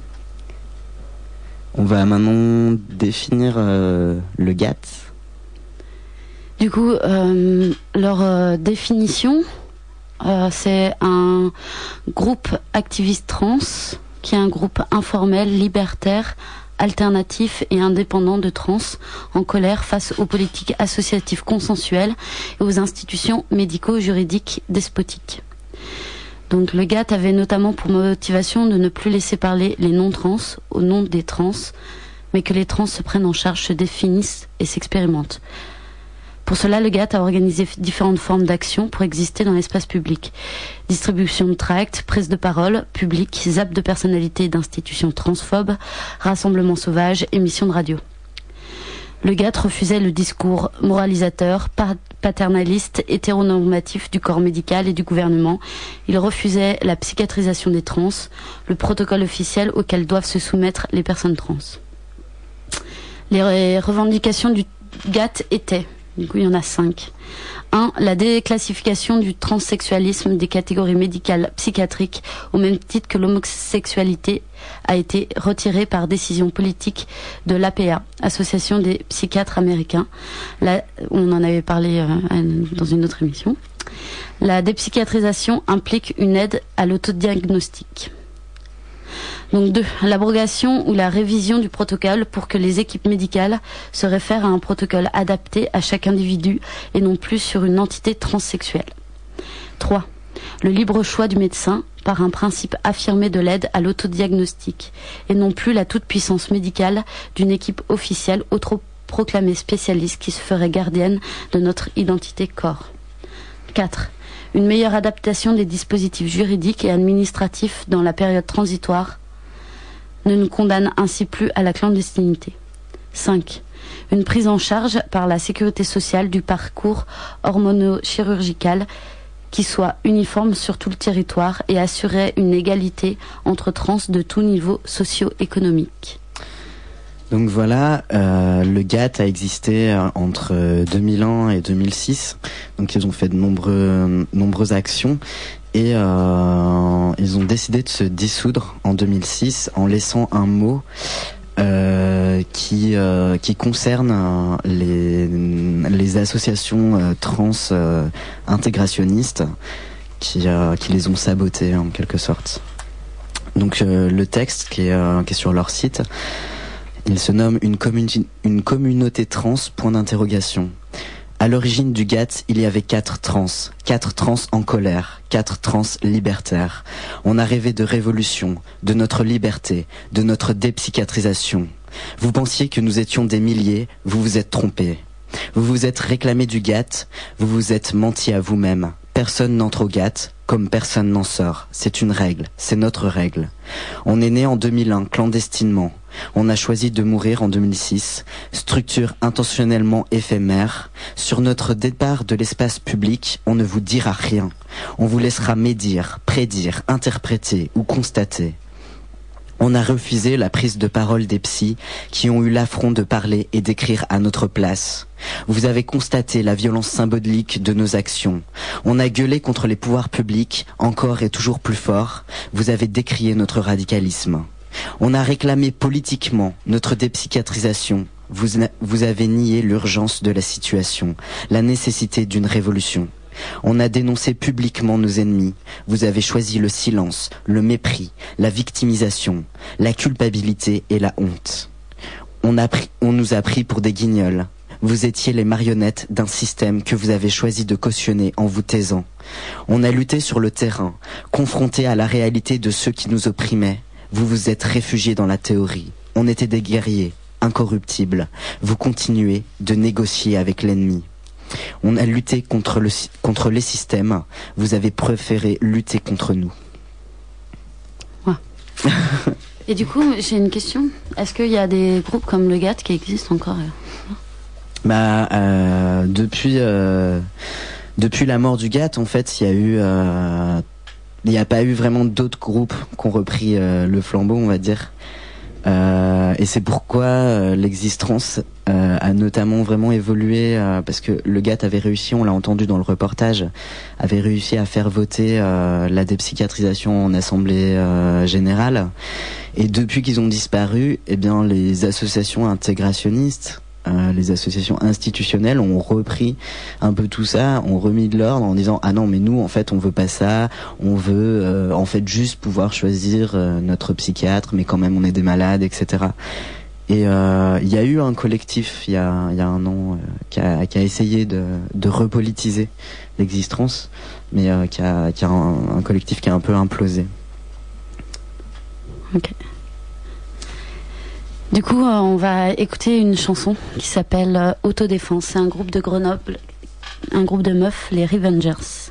On va maintenant définir le GATT. Du coup, leur définition, c'est un groupe activiste trans, qui est un groupe informel, libertaire, alternatif et indépendant de trans, en colère face aux politiques associatives consensuelles et aux institutions médico-juridiques despotiques. Donc le GATT avait notamment pour motivation de ne plus laisser parler les non-trans au nom des trans, mais que les trans se prennent en charge, se définissent et s'expérimentent. Pour cela, le GATT a organisé différentes formes d'action pour exister dans l'espace public. Distribution de tracts, prise de parole, public, zappe de personnalités et d'institutions transphobes, rassemblements sauvages, émissions de radio. Le GATT refusait le discours moralisateur, paternaliste, hétéronormatif du corps médical et du gouvernement. Il refusait la psychiatrisation des trans, le protocole officiel auquel doivent se soumettre les personnes trans. Les revendications du GATT étaient, du coup il y en a 5. 1. La déclassification du transsexualisme des catégories médicales psychiatriques au même titre que l'homosexualité a été retirée par décision politique de l'APA, Association des psychiatres américains. Là, on en avait parlé dans une autre émission. La dépsychiatrisation implique une aide à l'autodiagnostic. Donc 2. L'abrogation ou la révision du protocole pour que les équipes médicales se réfèrent à un protocole adapté à chaque individu et non plus sur une entité transsexuelle. 3. Le libre choix du médecin par un principe affirmé de l'aide à l'autodiagnostic et non plus la toute-puissance médicale d'une équipe officielle autoproclamée spécialiste qui se ferait gardienne de notre identité corps. 4. Une meilleure adaptation des dispositifs juridiques et administratifs dans la période transitoire ne nous condamne ainsi plus à la clandestinité. 5. Une prise en charge par la sécurité sociale du parcours hormono-chirurgical qui soit uniforme sur tout le territoire et assurer une égalité entre trans de tout niveau socio-économique. Donc voilà, le GATT a existé entre 2001 et 2006. Donc ils ont fait de nombreuses actions et ils ont décidé de se dissoudre en 2006 en laissant un mot qui concerne les associations trans intégrationnistes qui les ont sabotées en quelque sorte. Donc le texte qui est sur leur site, il se nomme une communauté trans, point d'interrogation. À l'origine du GATT, il y avait 4 trans en colère, 4 trans libertaires. On a rêvé de révolution, de notre liberté, de notre dépsychiatrisation. Vous pensiez que nous étions des milliers, vous vous êtes trompés. Vous vous êtes réclamé du GATT, vous vous êtes menti à vous-même. Personne n'entre au GATT, comme personne n'en sort. C'est une règle, c'est notre règle. On est né en 2001, clandestinement. On a choisi de mourir en 2006, structure intentionnellement éphémère. Sur notre départ de l'espace public, on ne vous dira rien. On vous laissera médire, prédire, interpréter ou constater. On a refusé la prise de parole des psys qui ont eu l'affront de parler et d'écrire à notre place. Vous avez constaté la violence symbolique de nos actions. On a gueulé contre les pouvoirs publics, encore et toujours plus fort. Vous avez décrié notre radicalisme. On a réclamé politiquement notre dépsychiatrisation. Vous avez nié l'urgence de la situation, la nécessité d'une révolution. On a dénoncé publiquement nos ennemis. Vous avez choisi le silence, le mépris, la victimisation, la culpabilité et la honte. On nous a pris pour des guignols. Vous étiez les marionnettes d'un système que vous avez choisi de cautionner en vous taisant. On a lutté sur le terrain, confronté à la réalité de ceux qui nous opprimaient. Vous vous êtes réfugiés dans la théorie. On était des guerriers, incorruptibles. Vous continuez de négocier avec l'ennemi. On a lutté contre les systèmes. Vous avez préféré lutter contre nous. Ouais. Et du coup, j'ai une question. Est-ce qu'il y a des groupes comme le GATT qui existent encore ? Depuis la mort du GATT, en fait, il n'y a pas eu vraiment d'autres groupes qui ont repris le flambeau, on va dire. Et c'est pourquoi l'existence a notamment vraiment évolué, parce que le GATT avait réussi, on l'a entendu dans le reportage, avait réussi à faire voter la dépsychiatrisation en assemblée générale. Et depuis qu'ils ont disparu, eh bien les associations intégrationnistes, les associations institutionnelles ont repris un peu tout ça, ont remis de l'ordre en disant ah non mais nous en fait on veut pas ça, on veut en fait juste pouvoir choisir notre psychiatre, mais quand même on est des malades, etc. Et il y a eu un collectif il y a un an qui a essayé de repolitiser l'existence, mais qui a un collectif qui a un peu implosé. Ok. Du coup, on va écouter une chanson qui s'appelle Autodéfense. C'est un groupe de Grenoble, un groupe de meufs, les Revengers.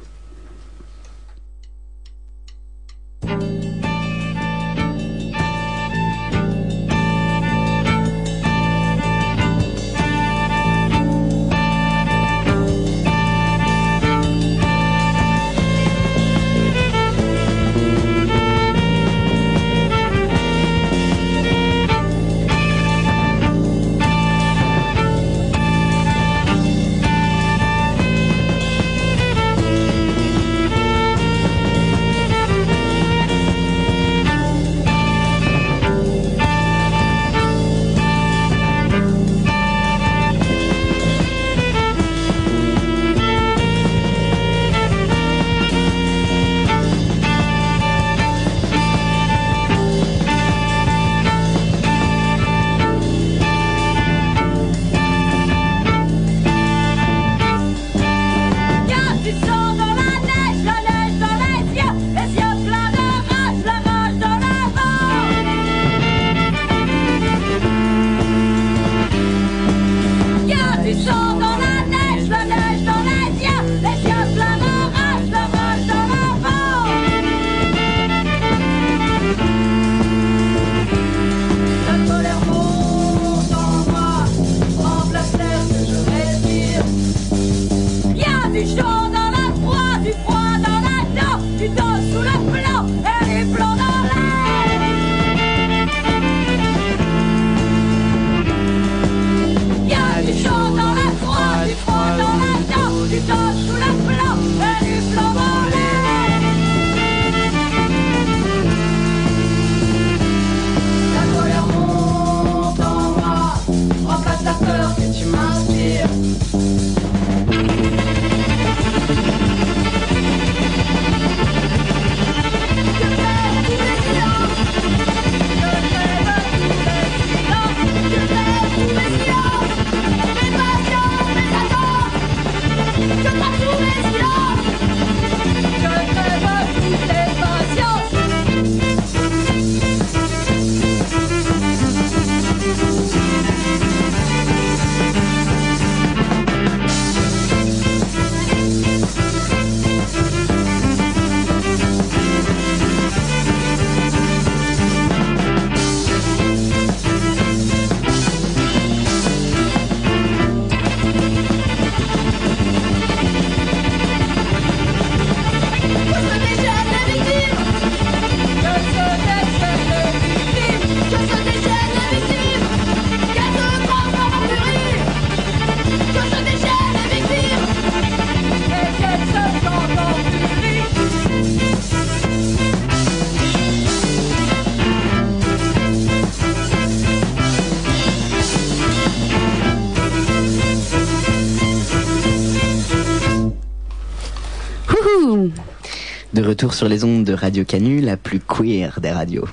De retour sur les ondes de Radio Canu, la plus queer des radios.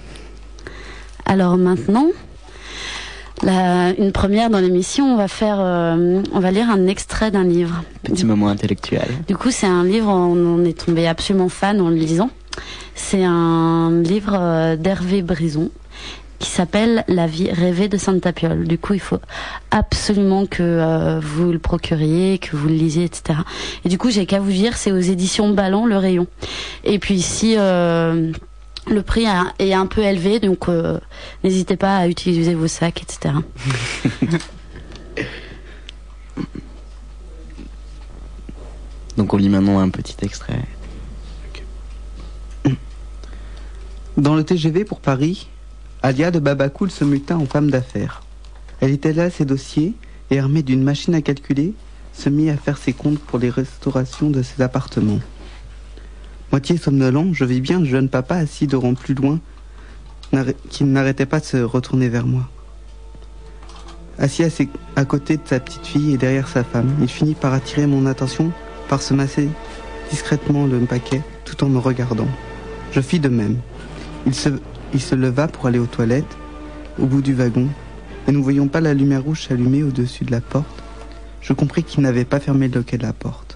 Alors maintenant, une première dans l'émission, on va lire un extrait d'un livre. Petit moment intellectuel. Du coup, c'est un livre, on est tombé absolument fan en le lisant. C'est un livre d'Hervé Brison qui s'appelle La vie rêvée de Sainte Tapiole. Du coup, il faut absolument que vous le procuriez, que vous le lisiez, etc. Et du coup, j'ai qu'à vous dire, c'est aux éditions Ballant, Le Rayon. Et puis ici, le prix est un peu élevé, donc n'hésitez pas à utiliser vos sacs, etc. Donc on lit maintenant un petit extrait. Dans le TGV pour Paris, Alia de Babacool se muta en femme d'affaires. Elle étala ses dossiers et, armée d'une machine à calculer, se mit à faire ses comptes pour les restaurations de ses appartements. Moitié somnolent, je vis bien le jeune papa assis de rang plus loin, qui n'arrêtait pas de se retourner vers moi. Assis à côté de sa petite fille et derrière sa femme, il finit par attirer mon attention par se masser discrètement le paquet tout en me regardant. Je fis de même. Il se leva pour aller aux toilettes, au bout du wagon, et ne voyant pas la lumière rouge s'allumer au-dessus de la porte, je compris qu'il n'avait pas fermé le loquet de la porte.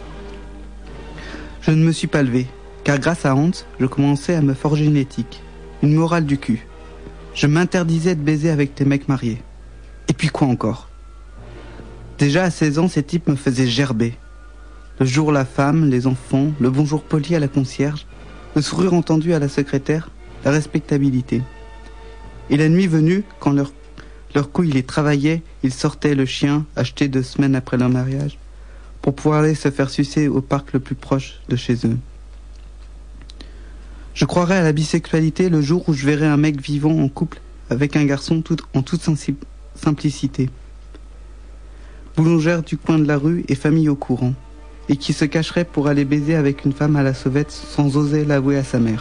Je ne me suis pas levé, car grâce à Hans, je commençais à me forger une éthique, une morale du cul. Je m'interdisais de baiser avec des mecs mariés. Et puis quoi encore? Déjà à 16 ans, ces types me faisaient gerber. Le jour, la femme, les enfants, le bonjour poli à la concierge, le sourire entendu à la secrétaire, la respectabilité. Et la nuit venue, quand leur couille les travaillait, ils sortaient le chien, acheté 2 semaines après leur mariage, pour pouvoir aller se faire sucer au parc le plus proche de chez eux. Je croirais à la bisexualité le jour où je verrai un mec vivant en couple avec un garçon en toute simplicité. Boulangère du coin de la rue et famille au courant, et qui se cacherait pour aller baiser avec une femme à la sauvette sans oser l'avouer à sa mère.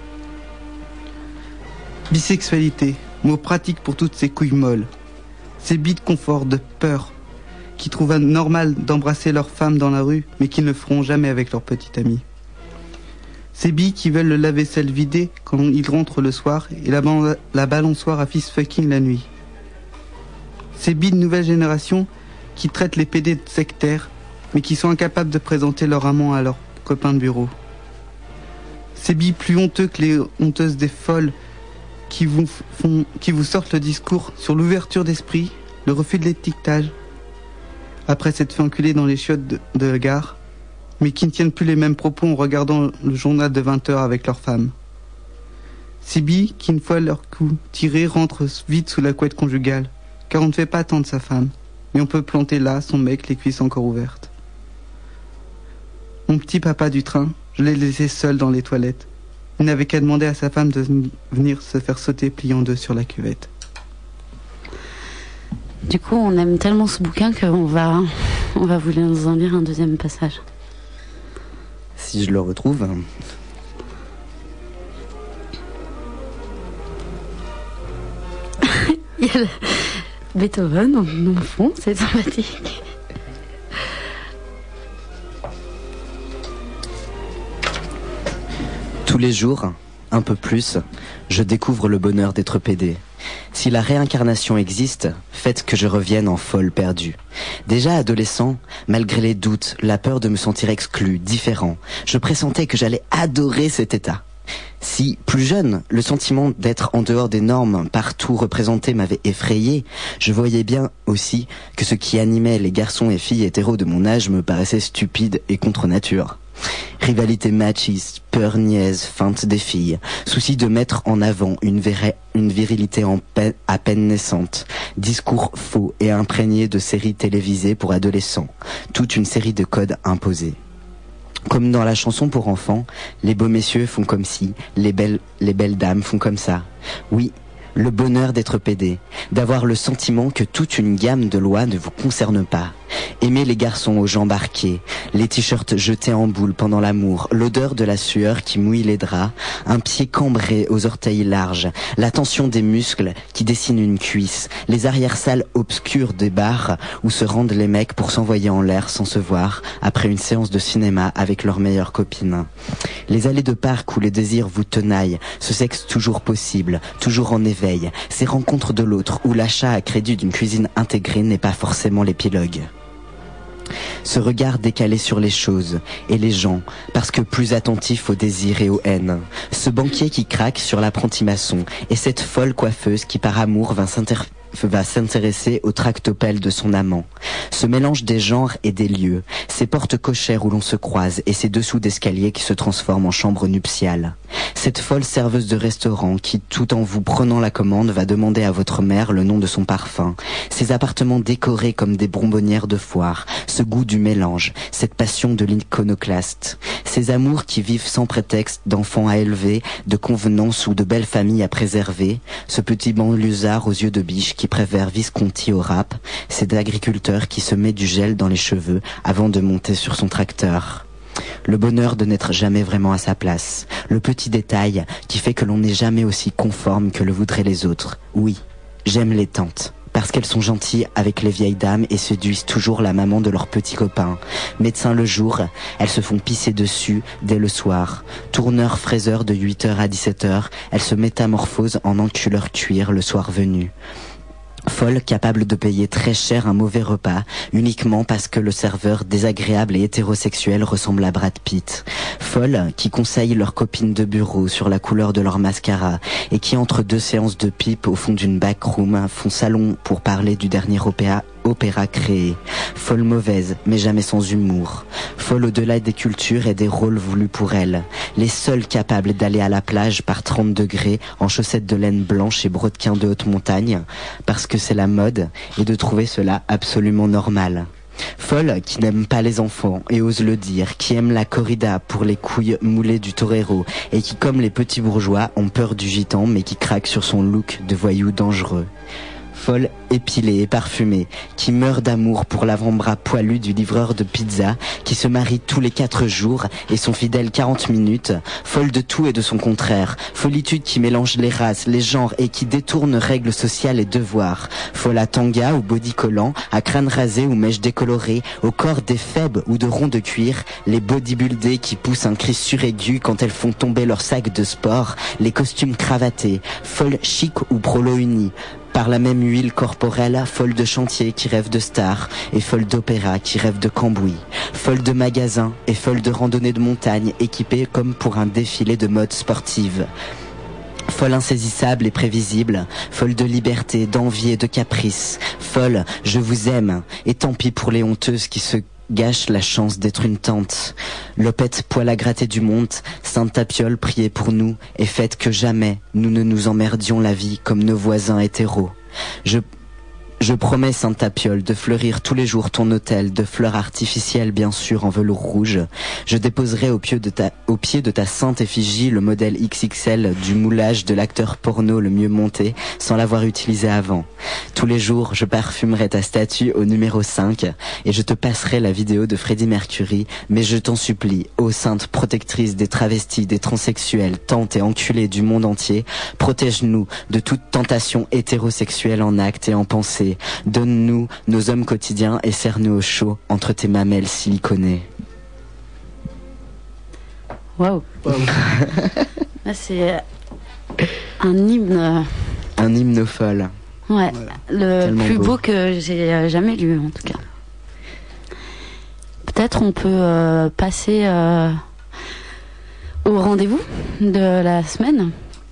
Bisexualité, mot pratique pour toutes ces couilles molles, ces billes de confort, de peur, qui trouvent normal d'embrasser leur femme dans la rue, mais qui ne le feront jamais avec leur petite amie. Ces billes qui veulent le lave-vaisselle vidé quand ils rentrent le soir et la balançoire à fist fucking la nuit. Ces billes de nouvelle génération qui traitent les PD de sectaires, mais qui sont incapables de présenter leur amant à leurs copains de bureau. Ces billes plus honteux que les honteuses des folles qui vous sortent le discours sur l'ouverture d'esprit, le refus de l'étiquetage, après s'être fait enculer dans les chiottes de la gare, mais qui ne tiennent plus les mêmes propos en regardant le journal de 20h avec leurs femmes. Ces billes qui, une fois leur coup tiré, rentrent vite sous la couette conjugale, car on ne fait pas attendre sa femme, mais on peut planter là son mec les cuisses encore ouvertes. Mon petit papa du train, je l'ai laissé seul dans les toilettes. Il n'avait qu'à demander à sa femme de venir se faire sauter plié en 2 sur la cuvette. Du coup, on aime tellement ce bouquin qu'on va vous en lire un deuxième passage. Si je le retrouve. Il y a Beethoven en fond, c'est sympathique. Tous les jours, un peu plus, je découvre le bonheur d'être PD. Si la réincarnation existe, faites que je revienne en folle perdue. Déjà adolescent, malgré les doutes, la peur de me sentir exclu, différent, je pressentais que j'allais adorer cet état. Si, plus jeune, le sentiment d'être en dehors des normes, partout représenté, m'avait effrayé, je voyais bien aussi que ce qui animait les garçons et filles hétéros de mon âge me paraissait stupide et contre nature. Rivalité machiste, peur niaise, feinte des filles, souci de mettre en avant une virilité à peine naissante, discours faux et imprégnés de séries télévisées pour adolescents, toute une série de codes imposés. Comme dans la chanson pour enfants, les beaux messieurs font comme si, les belles dames font comme ça. Oui, le bonheur d'être PD, d'avoir le sentiment que toute une gamme de lois ne vous concerne pas. Aimer les garçons aux jambes arquées, les t-shirts jetés en boule pendant l'amour, l'odeur de la sueur qui mouille les draps, un pied cambré aux orteils larges, la tension des muscles qui dessinent une cuisse, les arrière-salles obscures des bars où se rendent les mecs pour s'envoyer en l'air sans se voir après une séance de cinéma avec leurs meilleures copines. Les allées de parc où les désirs vous tenaillent, ce sexe toujours possible, toujours en éveil, ces rencontres de l'autre où l'achat à crédit d'une cuisine intégrée n'est pas forcément l'épilogue. Ce regard décalé sur les choses et les gens, parce que plus attentif aux désirs et aux haines. Ce banquier qui craque sur l'apprenti maçon et cette folle coiffeuse qui par amour va s'intéresser au tractopelle de son amant. Ce mélange des genres et des lieux, ces portes cochères où l'on se croise et ces dessous d'escalier qui se transforment en chambre nuptiale. Cette folle serveuse de restaurant qui, tout en vous prenant la commande, va demander à votre mère le nom de son parfum. Ces appartements décorés comme des bonbonnières de foire, ce goût du mélange, cette passion de l'iconoclaste. Ces amours qui vivent sans prétexte d'enfants à élever, de convenances ou de belles familles à préserver. Ce petit banlieusard aux yeux de biche qui préfère Visconti au rap, cet agriculteur qui se met du gel dans les cheveux avant de monter sur son tracteur. Le bonheur de n'être jamais vraiment à sa place, le petit détail qui fait que l'on n'est jamais aussi conforme que le voudraient les autres. Oui, j'aime les tantes, parce qu'elles sont gentilles avec les vieilles dames et séduisent toujours la maman de leurs petits copains. Médecins le jour, elles se font pisser dessus dès le soir. Tourneurs, fraiseurs de 8h à 17h, elles se métamorphosent en enculeurs cuir le soir venu. Folle, capable de payer très cher un mauvais repas, uniquement parce que le serveur désagréable et hétérosexuel ressemble à Brad Pitt. Folle, qui conseille leurs copines de bureau sur la couleur de leur mascara, et qui entre 2 séances de pipe au fond d'une backroom font salon pour parler du dernier opéra créé. Folle mauvaise, mais jamais sans humour. Folle au-delà des cultures et des rôles voulus pour elle. Les seules capables d'aller à la plage par 30 degrés en chaussettes de laine blanche et brodequins de haute montagne, parce que c'est la mode, et de trouver cela absolument normal. Folle qui n'aime pas les enfants et ose le dire, qui aime la corrida pour les couilles moulées du torero et qui, comme les petits bourgeois, ont peur du gitan mais qui craque sur son look de voyou dangereux. Folle épilée et parfumée, qui meurt d'amour pour l'avant-bras poilu du livreur de pizza, qui se marie tous les 4 jours et son fidèle 40 minutes, folle de tout et de son contraire, folitude qui mélange les races, les genres et qui détourne règles sociales et devoirs, folle à tanga ou body collant, à crâne rasé ou mèche décolorée, au corps des faibles ou de ronds de cuir, les bodybuildés qui poussent un cri suraigu quand elles font tomber leur sac de sport, les costumes cravatés, folle chic ou prolo uni, par la même huile corporelle, folle de chantier qui rêve de star et folle d'opéra qui rêve de cambouis, folle de magasin et folle de randonnée de montagne équipée comme pour un défilé de mode sportive. Folle insaisissable et prévisible, folle de liberté, d'envie et de caprice, folle, je vous aime, et tant pis pour les honteuses qui se gâche la chance d'être une tante. Lopette poil à gratter du monde, Sainte Tapiole priez pour nous et faites que jamais nous ne nous emmerdions la vie comme nos voisins hétéros. Je promets, Sainte Tapiole, de fleurir tous les jours ton hôtel de fleurs artificielles, bien sûr, en velours rouge. Je déposerai au pied de ta sainte effigie le modèle XXL du moulage de l'acteur porno le mieux monté, sans l'avoir utilisé avant. Tous les jours, je parfumerai ta statue au numéro 5, et je te passerai la vidéo de Freddie Mercury, mais je t'en supplie, ô sainte protectrice des travestis, des transsexuels, tantes et enculés du monde entier, protège-nous de toute tentation hétérosexuelle en acte et en pensée. Donne-nous nos hommes quotidiens et serre-nous au chaud entre tes mamelles siliconées. Waouh. C'est un hymne. Un hymne folle. Ouais, le tellement plus beau que j'ai jamais lu en tout cas. Peut-être on peut passer au rendez-vous de la semaine.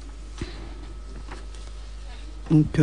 Donc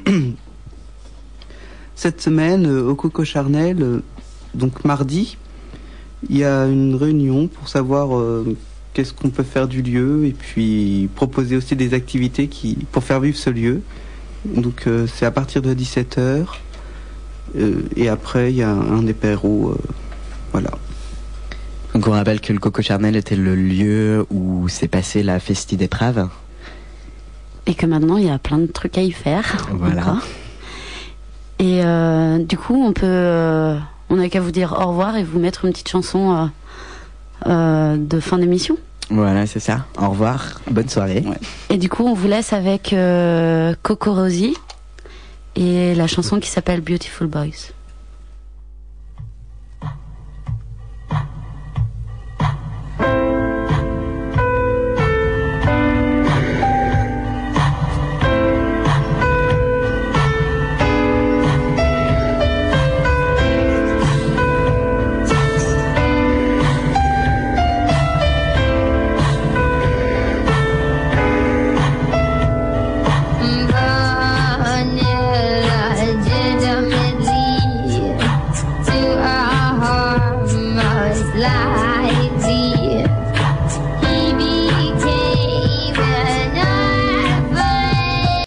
cette semaine, au Coco Charnel, donc mardi, il y a une réunion pour savoir qu'est-ce qu'on peut faire du lieu et puis proposer aussi des activités pour faire vivre ce lieu. Donc c'est à partir de 17h et après il y a un apéro, voilà. Donc on rappelle que le Coco Charnel était le lieu où s'est passée la Festi d'éprave. Et que maintenant il y a plein de trucs à y faire. Voilà. Encore. Et du coup, on n'a qu'à vous dire au revoir et vous mettre une petite chanson de fin d'émission. Voilà, c'est ça. Au revoir, bonne soirée. Ouais. Et du coup, on vous laisse avec Coco Rosie et la chanson qui s'appelle Beautiful Boys.